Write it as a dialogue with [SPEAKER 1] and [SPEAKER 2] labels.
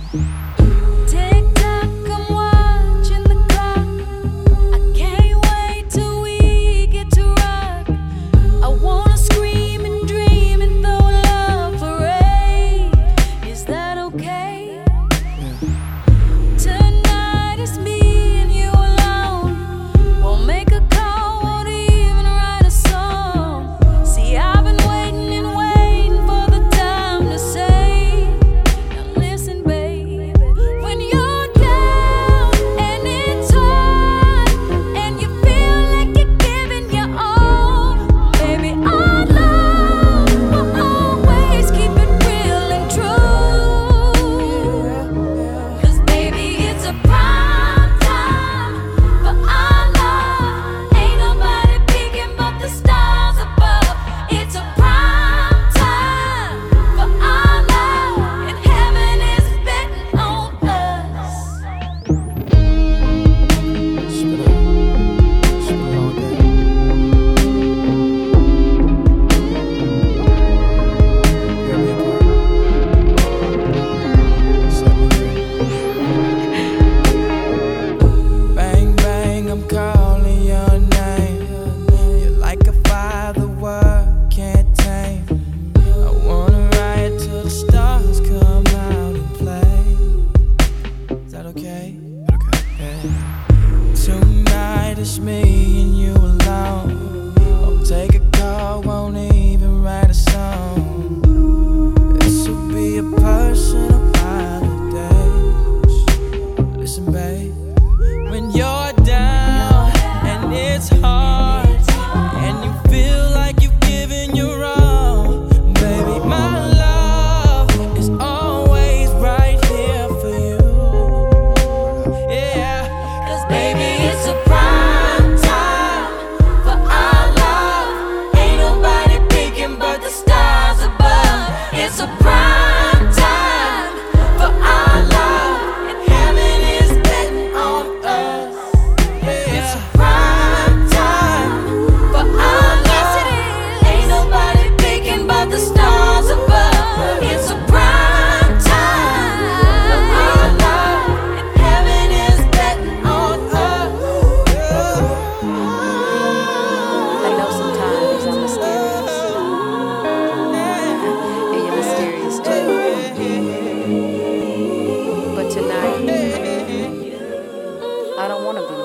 [SPEAKER 1] Tick-tock, I'm watching the clock. I can't wait till we get to rock. I wanna scream and dream and throw a love parade. Is that okay? Tonight it's me and you alone. Won't make a call, won't even write a song. See, I've been waiting and waiting for the time to say, now listen, baby. When you're down and it's hard and you feel like you're giving your all, baby, our love will always keep it real and true. 'Cause baby, it's a prime time for our love. Ain't nobody peeking but the stars above. It's a prime time for our love, and heaven is betting on us.
[SPEAKER 2] Bang, bang, I'm calling your name. You're like a fire the world can't tame. I wanna ride till the stars come out and play. Is that okay? Yeah. Tonight it's me and you alone. Won't take a call, won't even write a song. This will be a personal holiday. Listen, babe. When you're down and it's hard and you feel like you've given your all, baby, my love is always right here for you. Yeah,
[SPEAKER 1] 'Cause baby, it's a prime time for our love. Ain't nobody peeking but the stars above. It's a prime time for our love, and heaven is betting on us. It's a prime time for our love. Ain't nobody peeking but the stars above. It's a prime time for our love, and heaven is betting on us. I know sometimes I'm mysterious, and you're mysterious too. But tonight, I don't wanna be